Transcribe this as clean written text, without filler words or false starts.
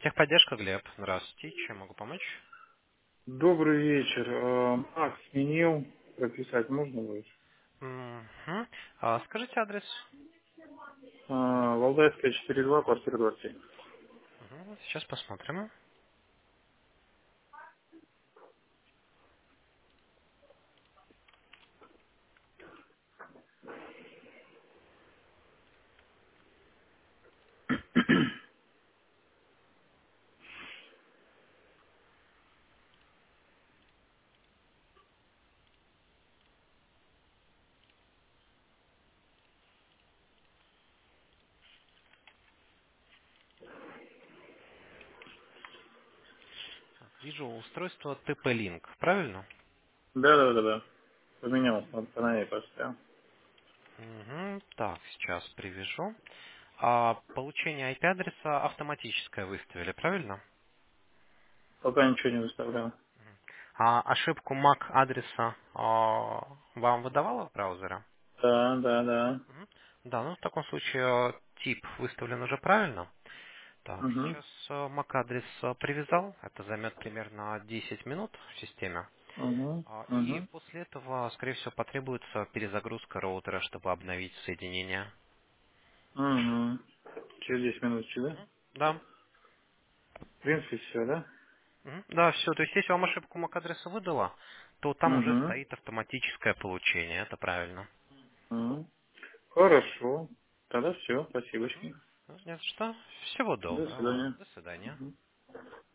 Техподдержка, Глеб. Здравствуйте. Чем могу помочь? Добрый вечер. Макс сменил. Прописать можно будет? Мгм. Скажите адрес. Валдайская, 4-2, квартира 27. Сейчас посмотрим. Вижу устройство TP-Link, правильно? Да. Поменял, по ней поставил. Так, сейчас привяжу. Получение IP-адреса автоматическое выставили, правильно? Пока ничего не выставлял. Ошибку MAC-адреса вам выдавало в браузере? Да. Мгм. Да, ну в таком случае тип выставлен уже правильно. Так, Угу. сейчас MAC-адрес привязал. Это займет примерно 10 минут в системе. И Угу. после этого, скорее всего, потребуется перезагрузка роутера, чтобы обновить соединение. Угу. Через 10 минут, да? Да. В принципе, все, да? Да, все. То есть, если вам ошибку MAC-адреса выдала, то там уже Угу. стоит автоматическое получение. Это правильно. Угу. Хорошо. Тогда все. Спасибо. Нет, что? Всего До доброго. свидания. До свидания. Мгм.